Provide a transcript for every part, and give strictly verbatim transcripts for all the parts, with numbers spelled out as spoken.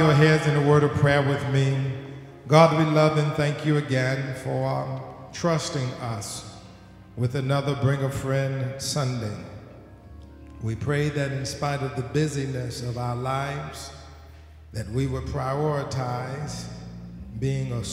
your heads in a word of prayer with me. God, we love and thank you again for um, trusting us with another Bring a Friend Sunday. We pray that in spite of the busyness of our lives, that we would prioritize being a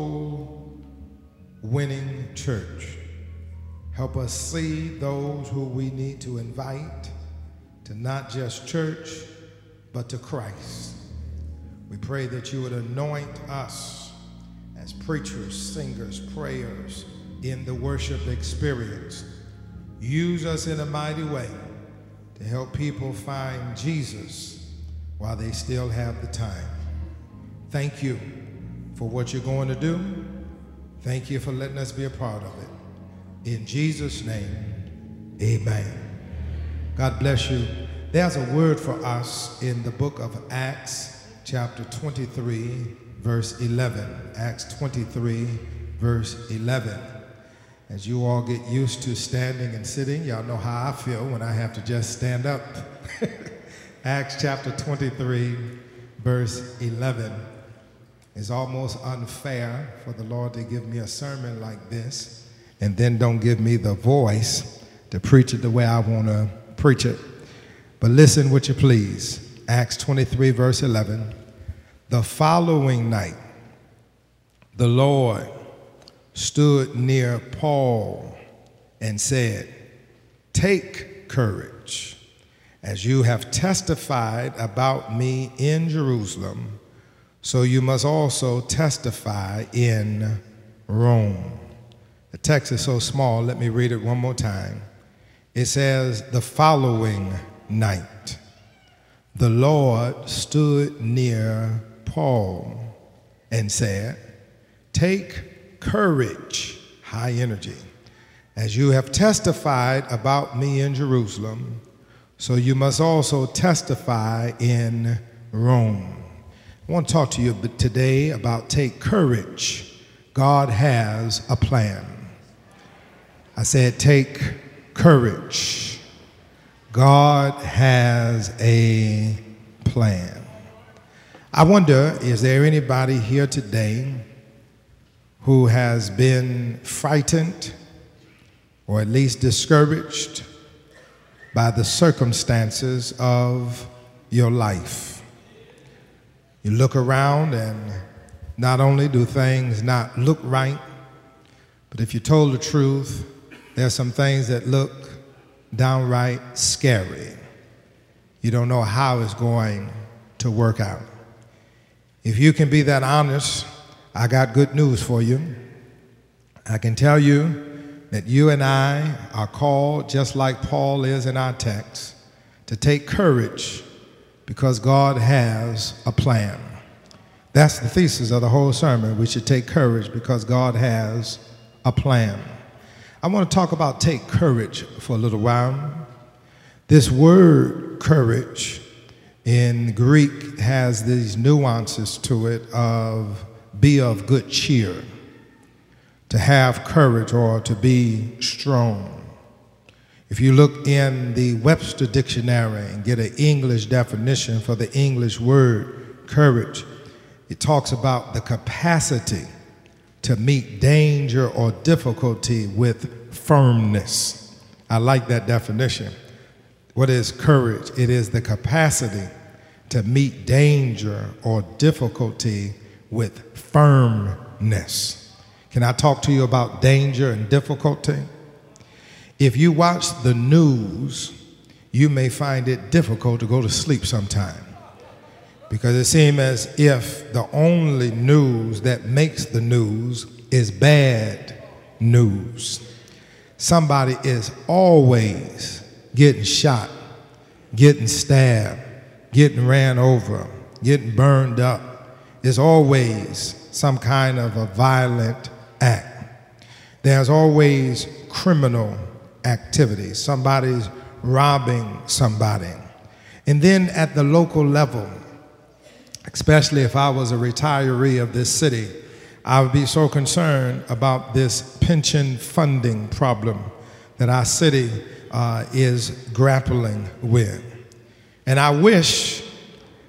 soul-winning church. Help us see those who we need to invite to not just church, but to Christ. We pray that you would anoint us as preachers, singers, prayers in the worship experience. Use us in a mighty way to help people find Jesus while they still have the time. Thank you for what you're going to do. Thank you for letting us be a part of it. In Jesus' name, amen. God bless you. There's a word for us in the book of Acts, chapter twenty-three, verse eleven. Acts twenty-three, verse eleven. As you all get used to standing and sitting, y'all know how I feel when I have to just stand up. Acts chapter twenty-three, verse eleven. It's almost unfair for the Lord to give me a sermon like this and then don't give me the voice to preach it the way I want to preach it. But listen, would you please? Acts twenty-three, verse eleven. The following night, the Lord stood near Paul and said, "Take courage, as you have testified about me in Jerusalem, so you must also testify in Rome." The text is so small, let me read it one more time. It says, the following night, the Lord stood near Paul and said, "Take courage," high energy, "as you have testified about me in Jerusalem, so you must also testify in Rome." I want to talk to you today about take courage. God has a plan. I said take courage. God has a plan. I wonder, is there anybody here today who has been frightened or at least discouraged by the circumstances of your life? You look around and not only do things not look right, but if you told the truth, there's some things that look downright scary. You don't know how it's going to work out. If you can be that honest, I got good news for you. I can tell you that you and I are called, just like Paul is in our text, to take courage because God has a plan. That's the thesis of the whole sermon. We should take courage because God has a plan. I want to talk about take courage for a little while. This word courage in Greek has these nuances to it of be of good cheer, to have courage or to be strong. If you look in the Webster Dictionary and get an English definition for the English word courage, it talks about the capacity to meet danger or difficulty with firmness. I like that definition. What is courage? It is the capacity to meet danger or difficulty with firmness. Can I talk to you about danger and difficulty? If you watch the news, you may find it difficult to go to sleep sometime because it seems as if the only news that makes the news is bad news. Somebody is always getting shot, getting stabbed, getting ran over, getting burned up. There's always some kind of a violent act. There's always criminal activity. Somebody's robbing somebody. And then at the local level, especially if I was a retiree of this city, I would be so concerned about this pension funding problem that our city uh, is grappling with. And I wish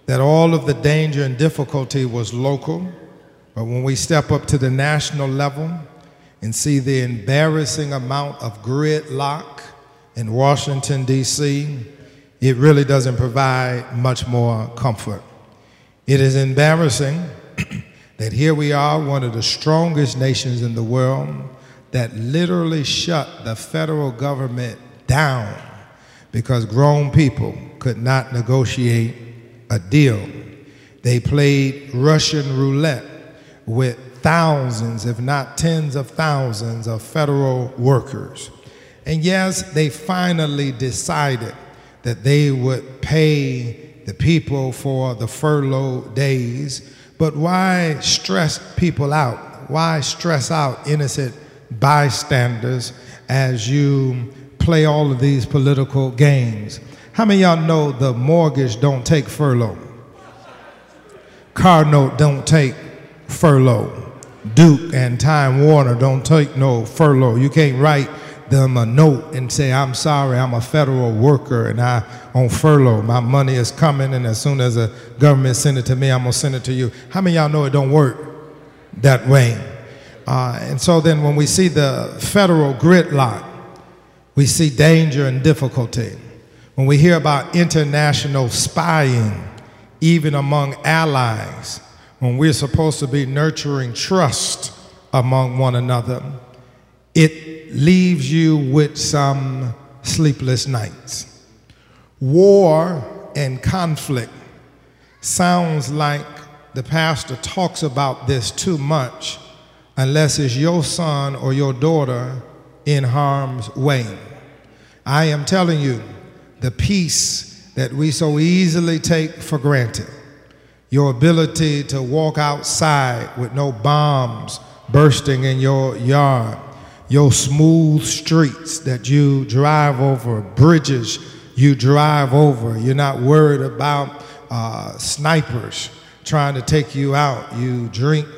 that all of the danger and difficulty was local, but when we step up to the national level and see the embarrassing amount of gridlock in Washington, D C, it really doesn't provide much more comfort. It is embarrassing that here we are, one of the strongest nations in the world, that literally shut the federal government down because grown people could not negotiate a deal. They played Russian roulette with thousands, if not tens of thousands, of federal workers. And yes, they finally decided that they would pay the people for the furlough days, but why stress people out? Why stress out innocent bystanders as you play all of these political games? How many of y'all know the mortgage don't take furlough? Car note don't take furlough. Duke and Time Warner don't take no furlough. You can't write them a note and say, I'm sorry, I'm a federal worker and I on furlough. My money is coming, and as soon as the government send it to me, I'm gonna send it to you. How many of y'all know it don't work that way? Uh, and so then when we see the federal gridlock, we see danger and difficulty. When we hear about international spying, even among allies, when we're supposed to be nurturing trust among one another, it leaves you with some sleepless nights. War and conflict sounds like the pastor talks about this too much unless it's your son or your daughter in harm's way. I am telling you, the peace that we so easily take for granted, your ability to walk outside with no bombs bursting in your yard, your smooth streets that you drive over, bridges you drive over. You're not worried about uh, snipers trying to take you out. You drink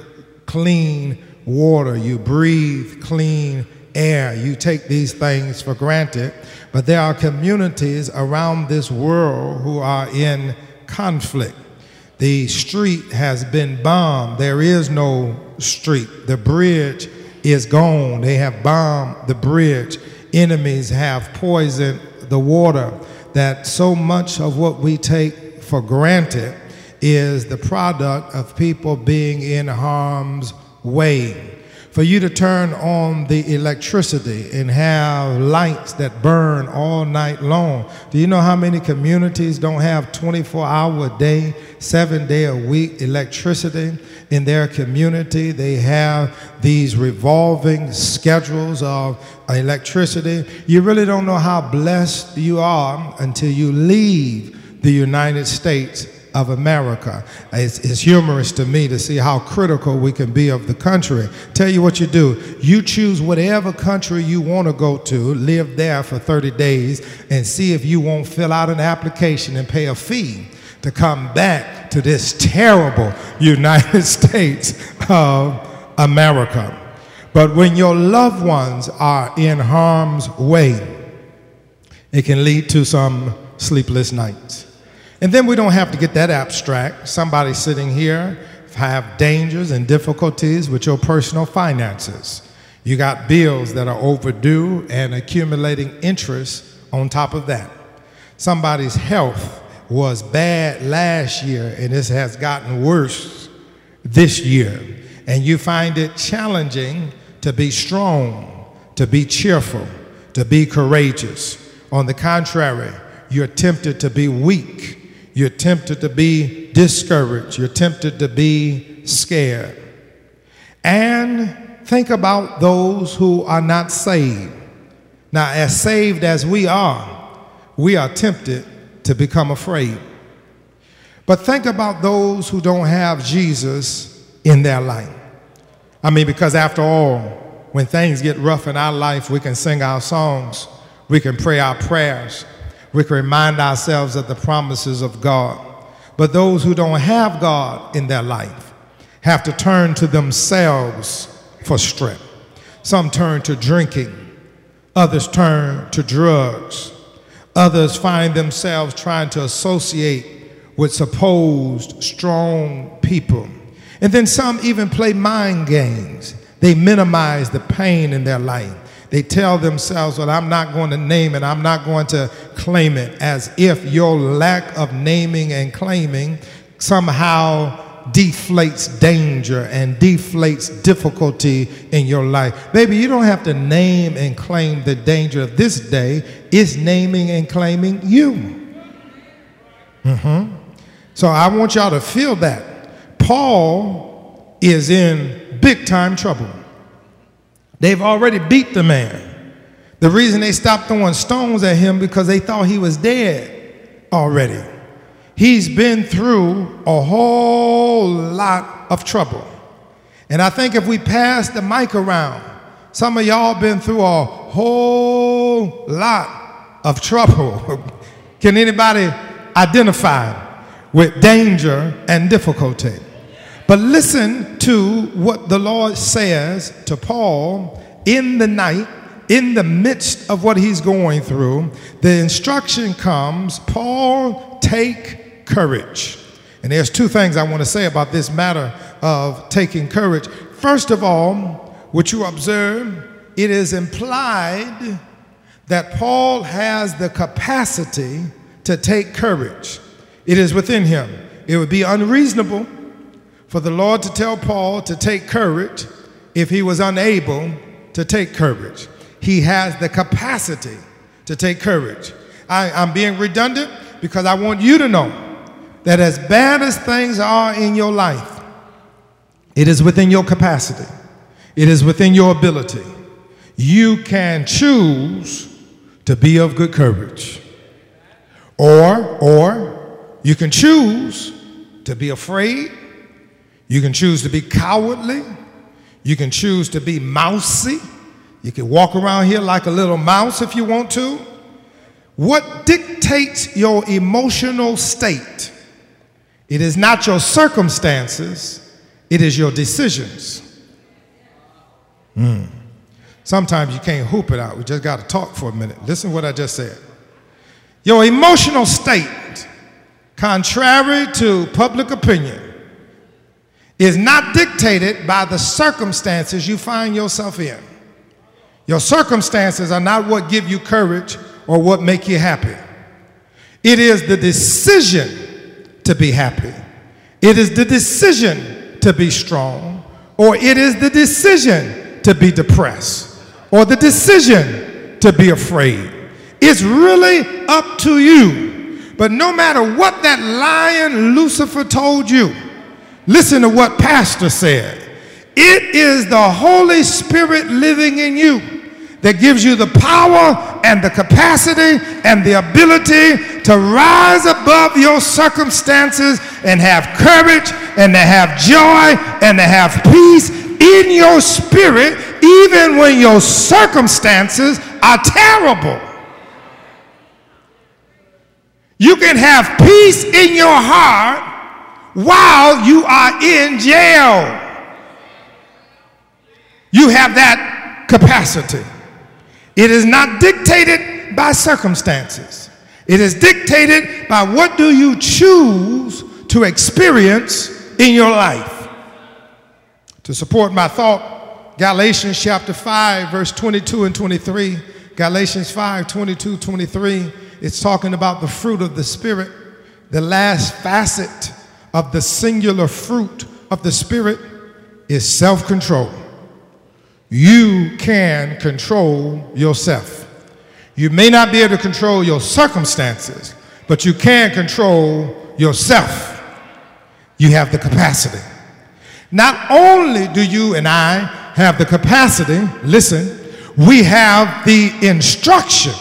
clean water. You breathe clean air. You take these things for granted. But there are communities around this world who are in conflict. The street has been bombed. There is no street. The bridge is gone. They have bombed the bridge. Enemies have poisoned the water. That so much of what we take for granted is the product of people being in harm's way. For you to turn on the electricity and have lights that burn all night long. Do you know how many communities don't have twenty-four hour a day, seven day a week electricity in their community? They have these revolving schedules of electricity. You really don't know how blessed you are until you leave the United States of America. It's, it's humorous to me to see how critical we can be of the country. Tell you what you do. You choose whatever country you want to go to, live there for thirty days, and see if you won't fill out an application and pay a fee to come back to this terrible United States of America. But when your loved ones are in harm's way, it can lead to some sleepless nights. And then we don't have to get that abstract. Somebody sitting here have dangers and difficulties with your personal finances. You got bills that are overdue and accumulating interest on top of that. Somebody's health was bad last year and this has gotten worse this year. And you find it challenging to be strong, to be cheerful, to be courageous. On the contrary, you're tempted to be weak. You're tempted to be discouraged. You're tempted to be scared. And think about those who are not saved. Now, as saved as we are, we are tempted to become afraid. But think about those who don't have Jesus in their life. I mean, because after all, when things get rough in our life, we can sing our songs. We can pray our prayers. We can remind ourselves of the promises of God. But those who don't have God in their life have to turn to themselves for strength. Some turn to drinking. Others turn to drugs. Others find themselves trying to associate with supposed strong people. And then some even play mind games. They minimize the pain in their life. They tell themselves, well, I'm not going to name it, I'm not going to claim it, as if your lack of naming and claiming somehow deflates danger and deflates difficulty in your life. Baby, you don't have to name and claim the danger of this day. It's naming and claiming you. Mm-hmm. So I want y'all to feel that. Paul is in big time trouble. They've already beat the man. The reason they stopped throwing stones at him because they thought he was dead already. He's been through a whole lot of trouble. And I think if we pass the mic around, some of y'all been through a whole lot of trouble. Can anybody identify with danger and difficulty? But listen to what the Lord says to Paul in the night, in the midst of what he's going through. The instruction comes, Paul, take courage. And there's two things I want to say about this matter of taking courage. First of all, what you observe, it is implied that Paul has the capacity to take courage. It is within him. It would be unreasonable for the Lord to tell Paul to take courage if he was unable to take courage. He has the capacity to take courage. I, I'm being redundant because I want you to know that as bad as things are in your life, it is within your capacity. It is within your ability. You can choose to be of good courage. Or, or you can choose to be afraid. You can choose to be cowardly. You can choose to be mousy. You can walk around here like a little mouse if you want to. What dictates your emotional state? It is not your circumstances, it is your decisions. Mm. Sometimes you can't hoop it out. We just got to talk for a minute. Listen to what I just said. Your emotional state, contrary to public opinion, is not dictated by the circumstances you find yourself in. Your circumstances are not what give you courage or what make you happy. It is the decision to be happy. It is the decision to be strong, or it is the decision to be depressed, or the decision to be afraid. It's really up to you. But no matter what that lion Lucifer told you, listen to what Pastor said. It is the Holy Spirit living in you that gives you the power and the capacity and the ability to rise above your circumstances and have courage and to have joy and to have peace in your spirit even when your circumstances are terrible. You can have peace in your heart while you are in jail. You have that capacity. It is not dictated by circumstances. It is dictated by what do you choose to experience in your life. To support my thought, Galatians chapter five, verse twenty-two and twenty-three. Galatians five, twenty-two, twenty-three. It's talking about the fruit of the Spirit. The last facet of the singular fruit of the Spirit is self-control. You can control yourself. You may not be able to control your circumstances, but you can control yourself. You have the capacity. Not only do you and I have the capacity, listen, we have the instruction.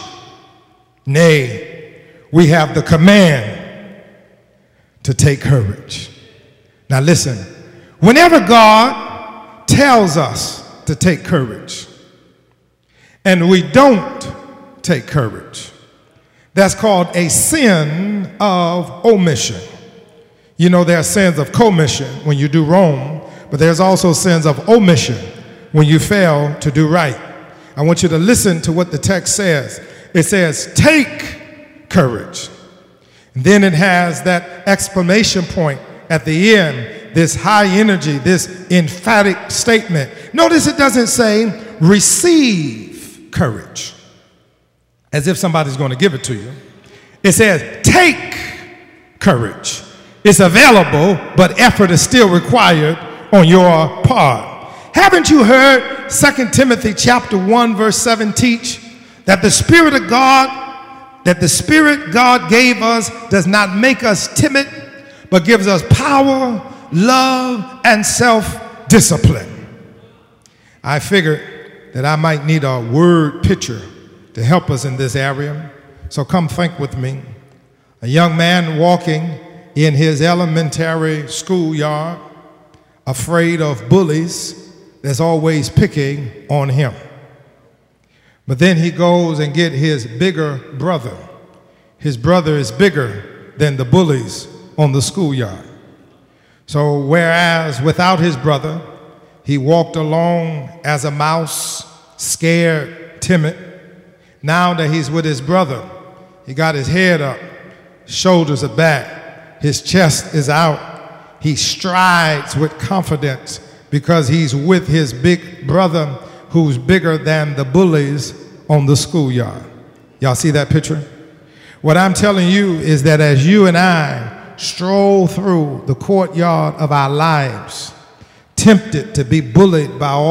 Nay, we have the command to take courage. Now listen, whenever God tells us to take courage and we don't take courage, that's called a sin of omission. You know, there are sins of commission when you do wrong, but there's also sins of omission when you fail to do right. I want you to listen to what the text says. It says, take courage. And then it has that exclamation point at the end, this high energy, this emphatic statement. Notice it doesn't say receive courage, as if somebody's going to give it to you. It says take courage. It's available, but effort is still required on your part. Haven't you heard Second Timothy chapter one verse seven teach that the Spirit of God, that the Spirit God gave us does not make us timid, but gives us power, love, and self-discipline? I figured that I might need a word picture to help us in this area. So come think with me. A young man walking in his elementary schoolyard, afraid of bullies that's always picking on him. But then he goes and get his bigger brother. His brother is bigger than the bullies on the schoolyard. So whereas without his brother, he walked along as a mouse, scared, timid, now that he's with his brother, he got his head up, shoulders are back, his chest is out. He strides with confidence because he's with his big brother who's bigger than the bullies on the schoolyard. Y'all see that picture? What I'm telling you is that as you and I stroll through the courtyard of our lives, tempted to be bullied by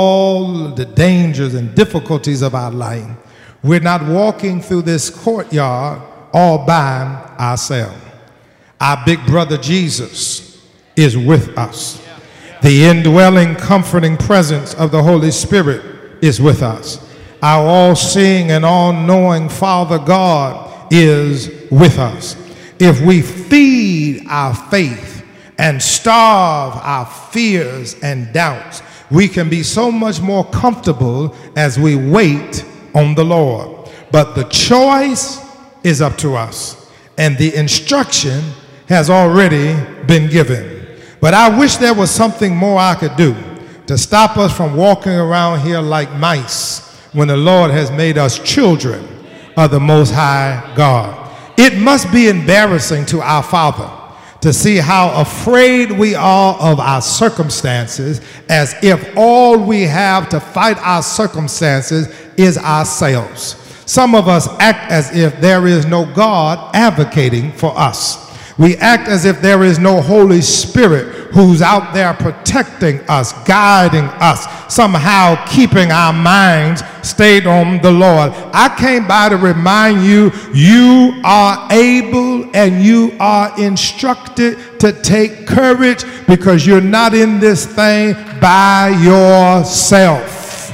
all the dangers and difficulties of our life, we're not walking through this courtyard all by ourselves. Our big brother Jesus is with us. The indwelling, comforting presence of the Holy Spirit is with us. Our all-seeing and all-knowing Father God is with us. If we feed our faith and starve our fears and doubts, we can be so much more comfortable as we wait on the Lord. But the choice is up to us, and the instruction has already been given. But I wish there was something more I could do to stop us from walking around here like mice when the Lord has made us children of the Most High God. It must be embarrassing to our Father to see how afraid we are of our circumstances, as if all we have to fight our circumstances is ourselves. Some of us act as if there is no God advocating for us. We act as if there is no Holy Spirit who's out there protecting us, guiding us, somehow keeping our minds stayed on the Lord. I came by to remind you, you are able and you are instructed to take courage, because you're not in this thing by yourself.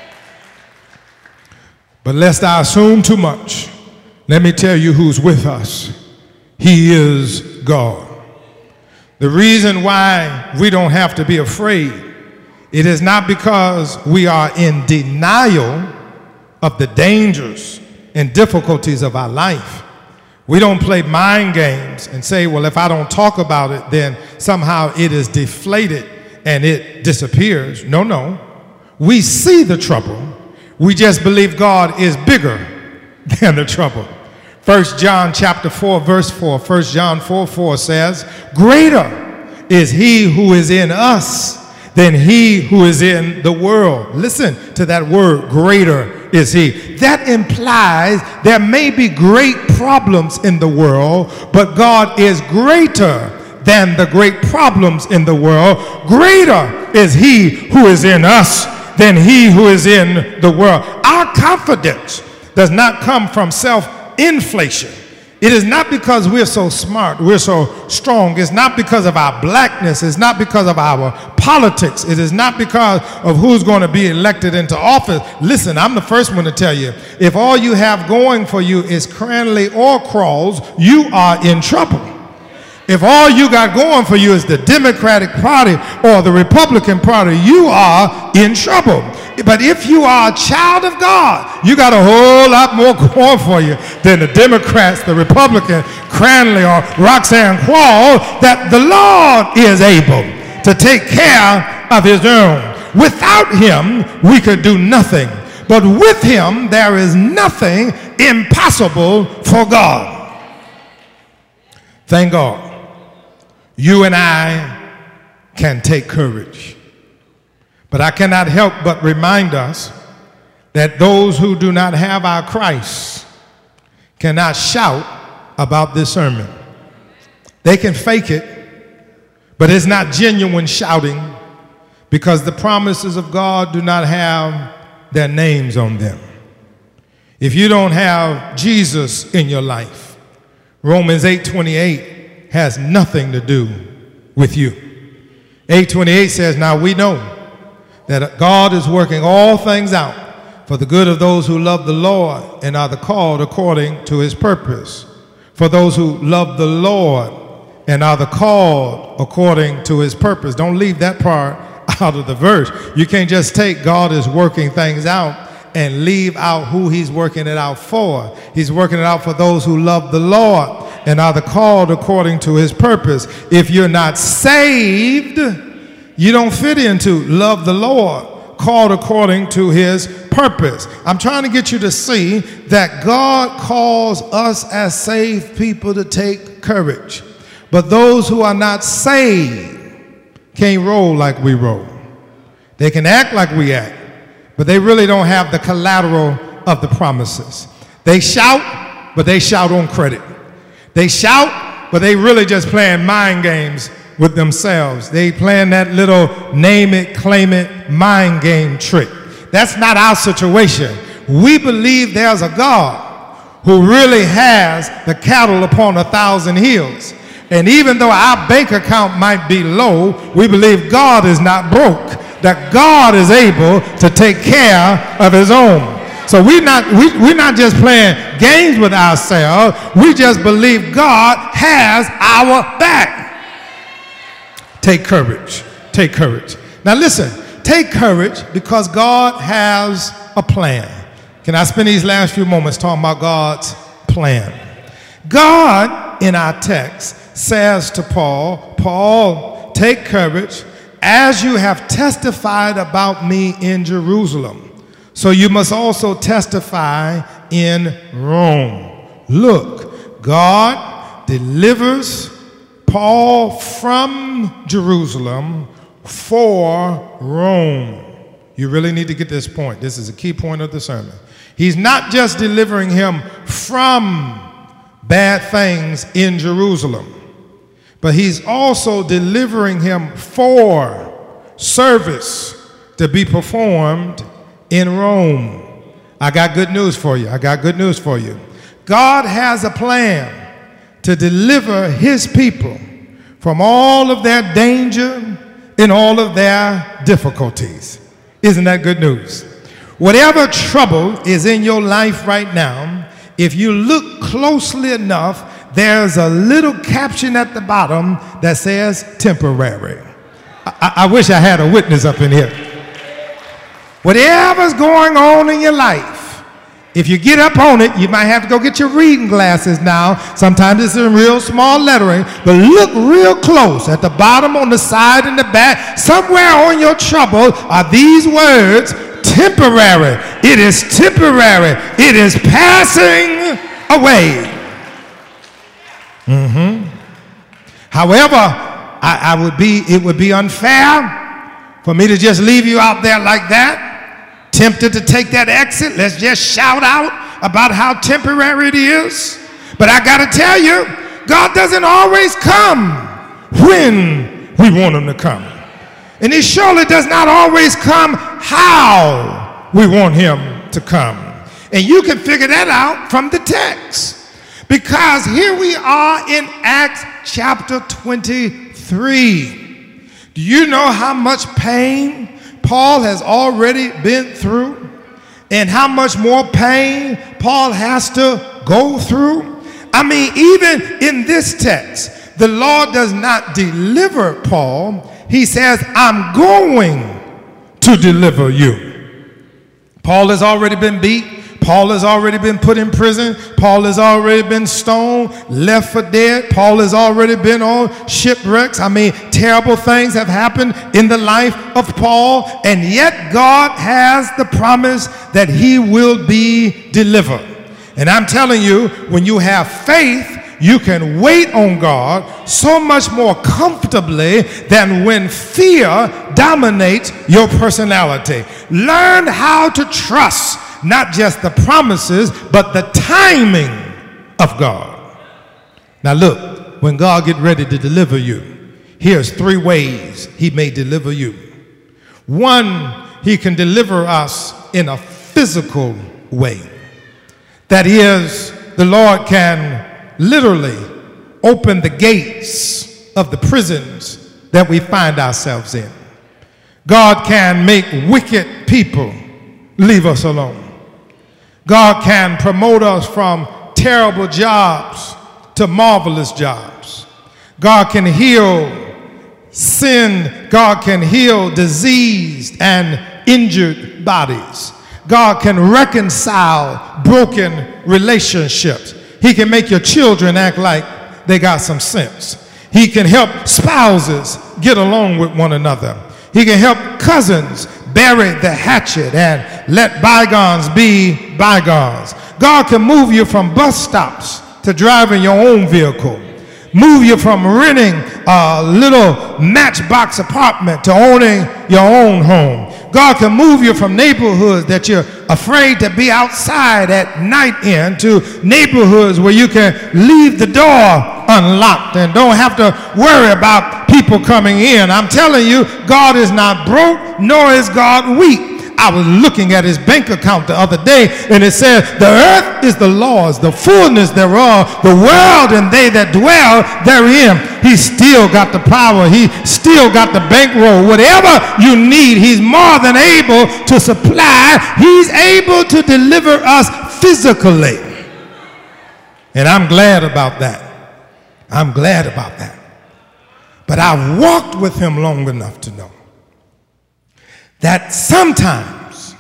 But lest I assume too much, let me tell you who's with us. He is God. The reason why we don't have to be afraid, it is not because we are in denial of the dangers and difficulties of our life. We don't play mind games and say, well, if I don't talk about it, then somehow it is deflated and it disappears. No, no. We see the trouble. We just believe God is bigger than the trouble. First John chapter four, verse four. First John four, four says, greater is he who is in us than he who is in the world. Listen to that word, greater is he. That implies there may be great problems in the world, but God is greater than the great problems in the world. Greater is he who is in us than he who is in the world. Our confidence does not come from self-inflation. It is not because we're so smart, we're so strong. It's not because of our blackness. It's not because of our politics. It is not because of who's going to be elected into office. Listen, I'm the first one to tell you, if all you have going for you is Cranley or Crawls, you are in trouble. If all you got going for you is the Democratic Party or the Republican Party, you are in trouble. But if you are a child of God, you got a whole lot more going for you than the Democrats, the Republican, Cranley, or Roxanne Quall, that the Lord is able to take care of his own. Without him, we could do nothing. But with him, there is nothing impossible for God. Thank God you and I can take courage. But I cannot help but remind us that those who do not have our Christ cannot shout about this sermon. They can fake it, but it's not genuine shouting because the promises of God do not have their names on them. If you don't have Jesus in your life, Romans eight twenty-eight has nothing to do with you. eight twenty-eight says, now we know that God is working all things out for the good of those who love the Lord and are the called according to his purpose. For those who love the Lord and are the called according to his purpose. Don't leave that part out of the verse. You can't just take God is working things out and leave out who he's working it out for. He's working it out for those who love the Lord and are the called according to his purpose. If you're not saved, you don't fit into love the Lord, called according to his purpose. I'm trying to get you to see that God calls us as saved people to take courage. But those who are not saved can't roll like we roll. They can act like we act, but they really don't have the collateral of the promises. They shout, but they shout on credit. They shout, but they really just playing mind games with themselves. They playing that little name it, claim it, mind game trick. That's not our situation. We believe there's a God who really has the cattle upon a thousand hills. And even though our bank account might be low, we believe God is not broke, that God is able to take care of his own. So we're not, we, we're not just playing games with ourselves. We just believe God has our back. Take courage. Take courage. Now listen, take courage because God has a plan. Can I spend these last few moments talking about God's plan? God, in our text, says to Paul, Paul, take courage as you have testified about me in Jerusalem. So you must also testify in Rome. Look, God delivers Paul from Jerusalem for Rome. You really need to get this point. This is a key point of the sermon. He's not just delivering him from bad things in Jerusalem, but he's also delivering him for service to be performed in Rome. I got good news for you. I got good news for you. God has a plan to deliver his people from all of their danger and all of their difficulties. Isn't that good news? Whatever trouble is in your life right now, if you look closely enough, there's a little caption at the bottom that says temporary. I, I wish I had a witness up in here. Whatever's going on in your life, if you get up on it, you might have to go get your reading glasses now. Sometimes it's in real small lettering, but look real close at the bottom, on the side, and the back. Somewhere on your trouble are these words, temporary. It is temporary. It is passing away. Mm-hmm. However, I, I would be, it would be unfair for me to just leave you out there like that. Tempted to take that exit, let's just shout out about how temporary it is. But I got to tell you, God doesn't always come when we want him to come. And he surely does not always come how we want him to come. And you can figure that out from the text. Because here we are in Acts chapter twenty-three. Do you know how much pain Paul has already been through, and how much more pain Paul has to go through? I mean, even in this text, the Lord does not deliver Paul. He says, I'm going to deliver you. Paul has already been beat. Paul has already been put in prison. Paul has already been stoned, left for dead. Paul has already been on shipwrecks. I mean, terrible things have happened in the life of Paul, and yet God has the promise that he will be delivered. And I'm telling you, when you have faith, you can wait on God so much more comfortably than when fear dominates your personality. Learn how to trust not just the promises, but the timing of God. Now look, when God get ready to deliver you, here's three ways he may deliver you. One, he can deliver us in a physical way. That is, the Lord can literally open the gates of the prisons that we find ourselves in. God can make wicked people leave us alone. God can promote us from terrible jobs to marvelous jobs. God can heal sin. God can heal diseased and injured bodies. God can reconcile broken relationships. He can make your children act like they got some sense. He can help spouses get along with one another. He can help cousins bury the hatchet and let bygones be bygones. God can move you from bus stops to driving your own vehicle. Move you from renting a little matchbox apartment to owning your own home. God can move you from neighborhoods that you're afraid to be outside at night in to neighborhoods where you can leave the door unlocked and don't have to worry about people coming in. I'm telling you, God is not broke, nor is God weak. I was looking at his bank account the other day, and it said, the earth is the Lord's, the fullness thereof, the world and they that dwell therein. He still got the power. He still got the bankroll. Whatever you need, he's more than able to supply. He's able to deliver us physically. And I'm glad about that. I'm glad about that. But I've walked with him long enough to know that sometimes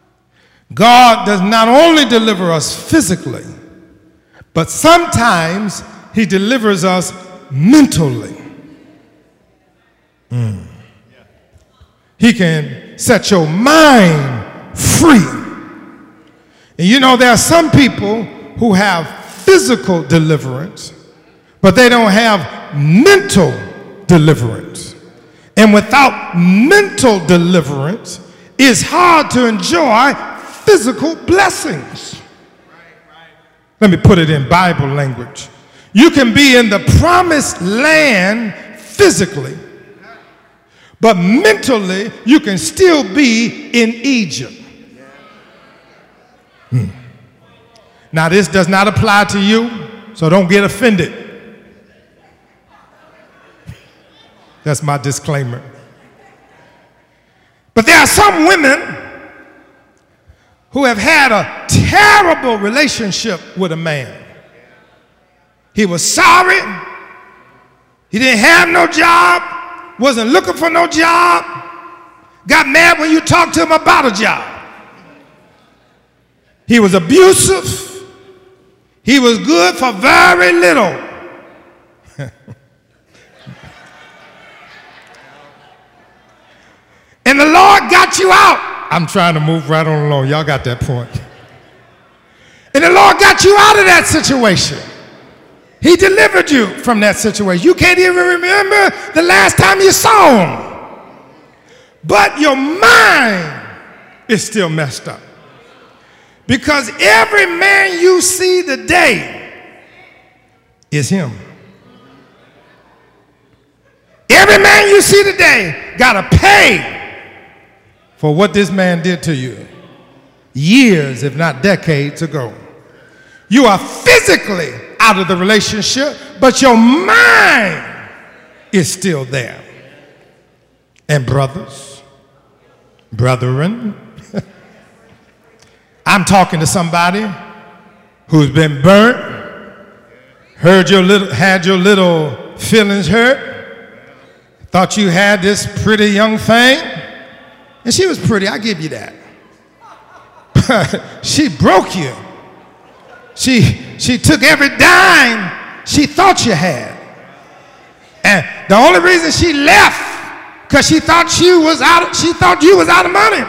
God does not only deliver us physically, but sometimes he delivers us mentally. Mm. He can set your mind free. And you know, there are some people who have physical deliverance, but they don't have mental deliverance. And without mental deliverance, it's hard to enjoy physical blessings. Let me put it in Bible language. You can be in the promised land physically, but mentally you can still be in Egypt. Hmm. Now this does not apply to you, so don't get offended. That's my disclaimer. But there are some women who have had a terrible relationship with a man. He was sorry. He didn't have no job, wasn't looking for no job, got mad when you talked to him about a job. He was abusive. He was good for very little. And the Lord got you out. I'm trying to move right on along. Y'all got that point. And the Lord got you out of that situation. He delivered you from that situation. You can't even remember the last time you saw him. But your mind is still messed up. Because every man you see today is him. Every man you see today got to pay for what this man did to you years, if not decades ago. You are physically out of the relationship, but your mind is still there. And brothers, brethren, I'm talking to somebody who's been burnt, heard your little, had your little feelings hurt, thought you had this pretty young thing. And she was pretty, I give you that. But she broke you. She, she took every dime she thought you had. And the only reason she left, because she thought she was out, she thought you was out of money.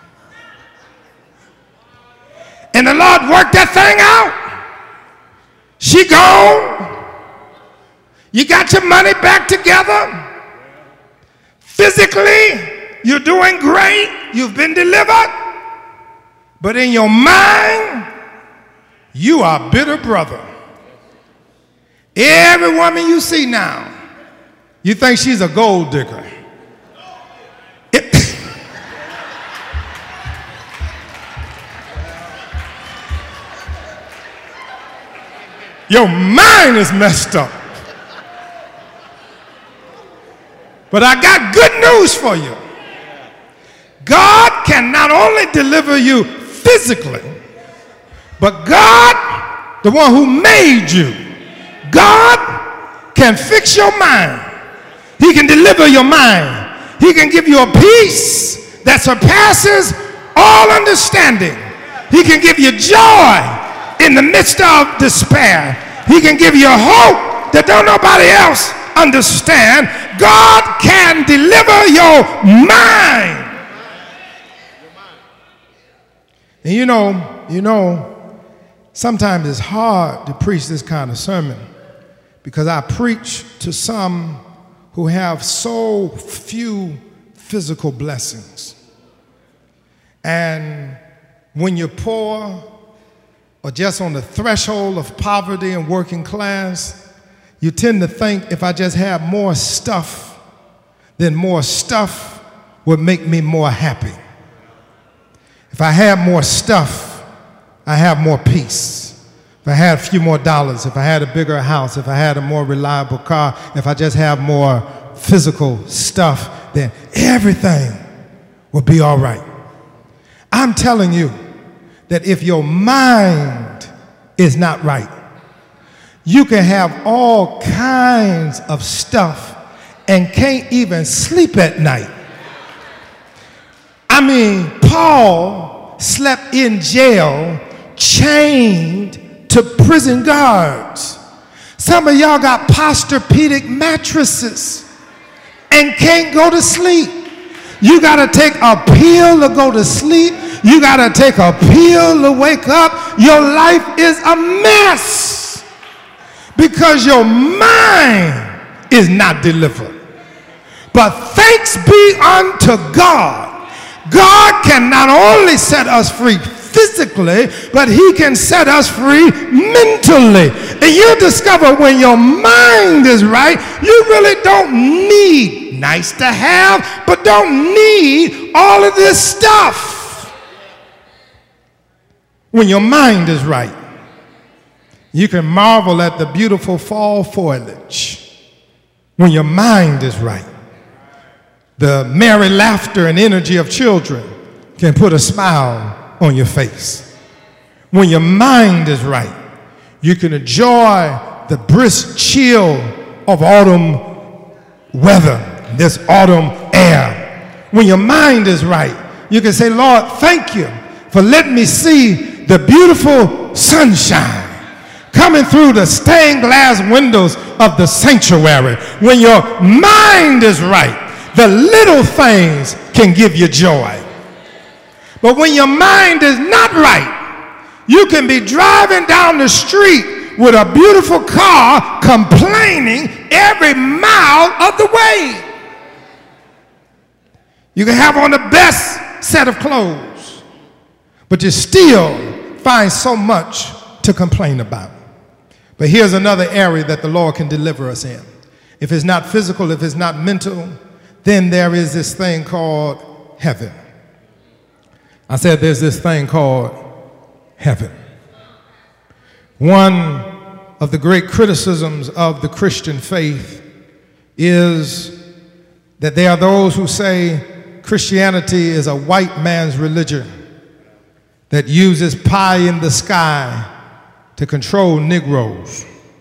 And the Lord worked that thing out. She gone. You got your money back together. Physically, you're doing great. You've been delivered. But in your mind, you are a bitter brother. Every woman you see now, you think she's a gold digger. It Your mind is messed up. But I got good news for you. God can not only deliver you physically, but God, the one who made you, God can fix your mind. He can deliver your mind. He can give you a peace that surpasses all understanding. He can give you joy in the midst of despair. He can give you hope that don't nobody else understand. God can deliver your mind. And you know, you know, sometimes it's hard to preach this kind of sermon because I preach to some who have so few physical blessings. And when you're poor or just on the threshold of poverty and working class, you tend to think if I just have more stuff, then more stuff would make me more happy. If I have more stuff, I have more peace. If I had a few more dollars, if I had a bigger house, if I had a more reliable car, if I just have more physical stuff, then everything will be all right. I'm telling you that if your mind is not right, you can have all kinds of stuff and can't even sleep at night. I mean, Paul slept in jail, chained to prison guards. Some of y'all got Posturepedic mattresses and can't go to sleep. You got to take a pill to go to sleep. You got to take a pill to wake up. Your life is a mess because your mind is not delivered. But thanks be unto God. God can not only set us free physically, but he can set us free mentally. And you discover when your mind is right, you really don't need nice to have, but don't need all of this stuff. When your mind is right, you can marvel at the beautiful fall foliage. When your mind is right, the merry laughter and energy of children can put a smile on your face. When your mind is right, you can enjoy the brisk chill of autumn weather, this autumn air. When your mind is right, you can say, Lord, thank you for letting me see the beautiful sunshine coming through the stained glass windows of the sanctuary. When your mind is right, the little things can give you joy. But when your mind is not right, you can be driving down the street with a beautiful car complaining every mile of the way. You can have on the best set of clothes, but you still find so much to complain about. But here's another area that the Lord can deliver us in. If it's not physical, if it's not mental, then there is this thing called heaven. I said there's this thing called heaven. One of the great criticisms of the Christian faith is that there are those who say Christianity is a white man's religion that uses pie in the sky to control Negroes.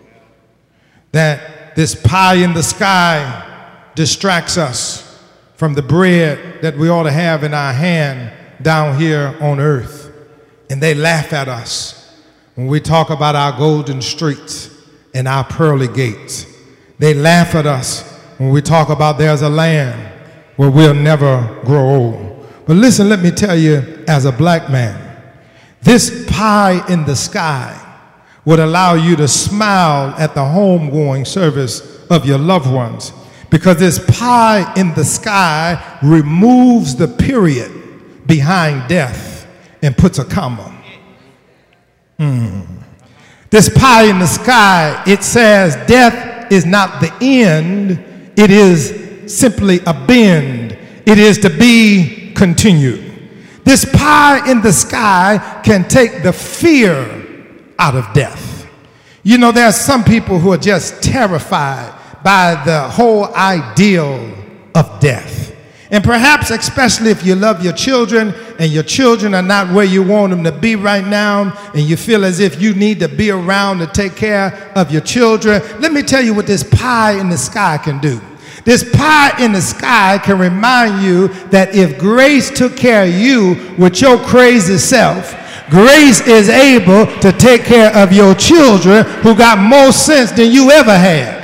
That this pie in the sky distracts us from the bread that we ought to have in our hand down here on earth. And they laugh at us when we talk about our golden streets and our pearly gates. They laugh at us when we talk about there's a land where we'll never grow old. But listen, let me tell you, as a black man, this pie in the sky would allow you to smile at the homegoing service of your loved ones, because this pie in the sky removes the period behind death and puts a comma. Hmm. This pie in the sky, it says death is not the end, it is simply a bend. It is to be continued. This pie in the sky can take the fear out of death. You know, there are some people who are just terrified by the whole ideal of death. And perhaps especially if you love your children and your children are not where you want them to be right now, and you feel as if you need to be around to take care of your children. Let me tell you what this pie in the sky can do. This pie in the sky can remind you that if grace took care of you with your crazy self, grace is able to take care of your children who got more sense than you ever had.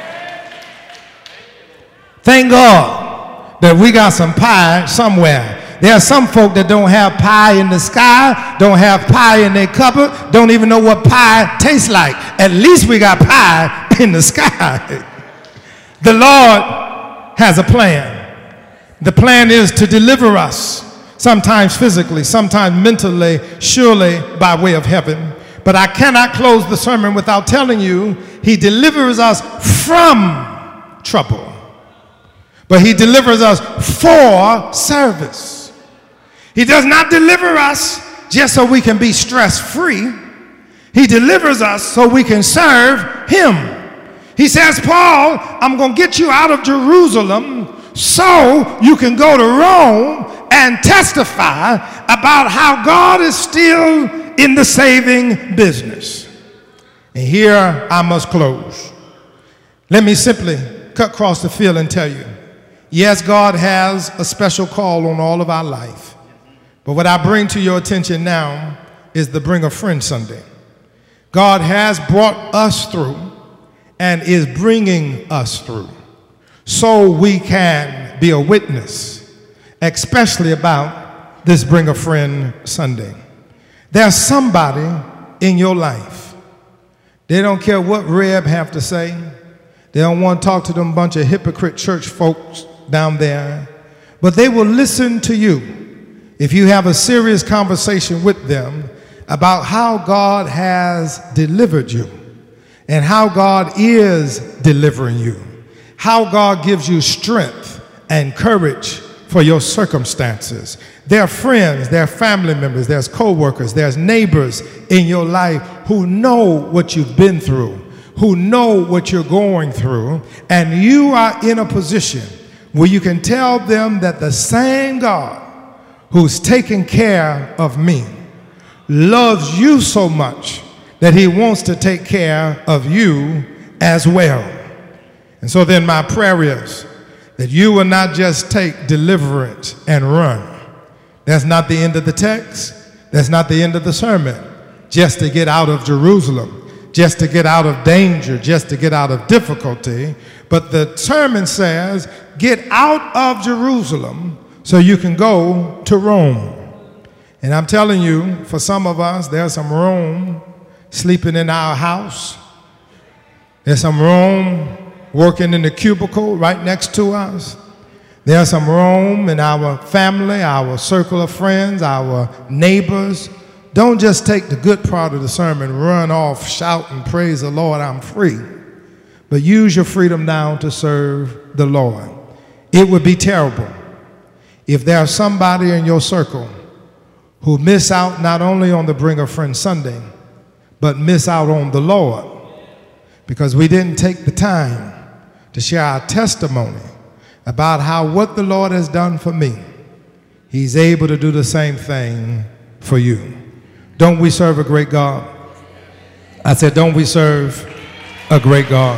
Thank God that we got some pie somewhere. There are some folk that don't have pie in the sky, don't have pie in their cupboard, don't even know what pie tastes like. At least we got pie in the sky. The Lord has a plan. The plan is to deliver us, sometimes physically, sometimes mentally, surely by way of heaven. But I cannot close the sermon without telling you he delivers us from trouble. But he delivers us for service. He does not deliver us just so we can be stress-free. He delivers us so we can serve him. He says, Paul, I'm going to get you out of Jerusalem so you can go to Rome and testify about how God is still in the saving business. And here I must close. Let me simply cut across the field and tell you, yes, God has a special call on all of our life. But what I bring to your attention now is the Bring a Friend Sunday. God has brought us through and is bringing us through so we can be a witness, especially about this Bring a Friend Sunday. There's somebody in your life. They don't care what Reb have to say. They don't want to talk to them bunch of hypocrite church folks down there, but they will listen to you if you have a serious conversation with them about how God has delivered you and how God is delivering you, how God gives you strength and courage for your circumstances. There are friends, there are family members, there's co-workers, there's neighbors in your life who know what you've been through, who know what you're going through, and you are in a position where you can tell them that the same God who's taking care of me loves you so much that he wants to take care of you as well. And so then my prayer is that you will not just take deliverance and run. That's not the end of the text. That's not the end of the sermon. Just to get out of Jerusalem, just to get out of danger, just to get out of difficulty. But the sermon says, get out of Jerusalem so you can go to Rome. And I'm telling you, for some of us, there's some Rome sleeping in our house. There's some Rome working in the cubicle right next to us. There's some Rome in our family, our circle of friends, our neighbors. Don't just take the good part of the sermon, run off, shout and praise the Lord, I'm free. But use your freedom now to serve the Lord. It would be terrible if there's somebody in your circle who miss out not only on the Bring a Friend Sunday, but miss out on the Lord because we didn't take the time to share our testimony about how what the Lord has done for me, he's able to do the same thing for you. Don't we serve a great God? I said, don't we serve a great God?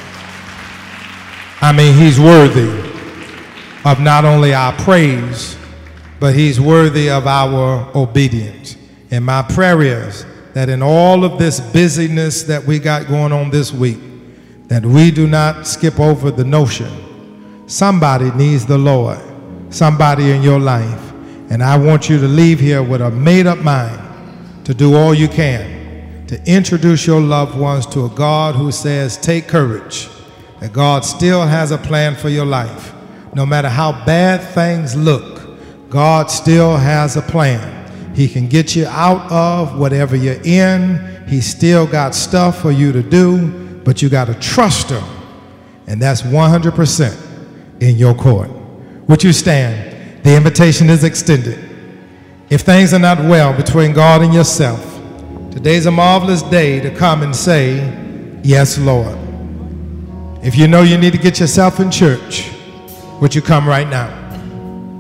I mean, he's worthy of not only our praise, but he's worthy of our obedience. And my prayer is that in all of this busyness that we got going on this week, that we do not skip over the notion somebody needs the Lord, somebody in your life. And I want you to leave here with a made-up mind to do all you can to introduce your loved ones to a God who says, take courage, that God still has a plan for your life. No matter how bad things look, God still has a plan. He can get you out of whatever you're in. He's still got stuff for you to do, but you got to trust him. And that's one hundred percent in your court. Would you stand? The invitation is extended. If things are not well between God and yourself, today's a marvelous day to come and say, yes, Lord. If you know you need to get yourself in church, would you come right now?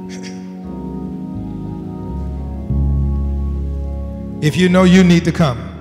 If you know you need to come,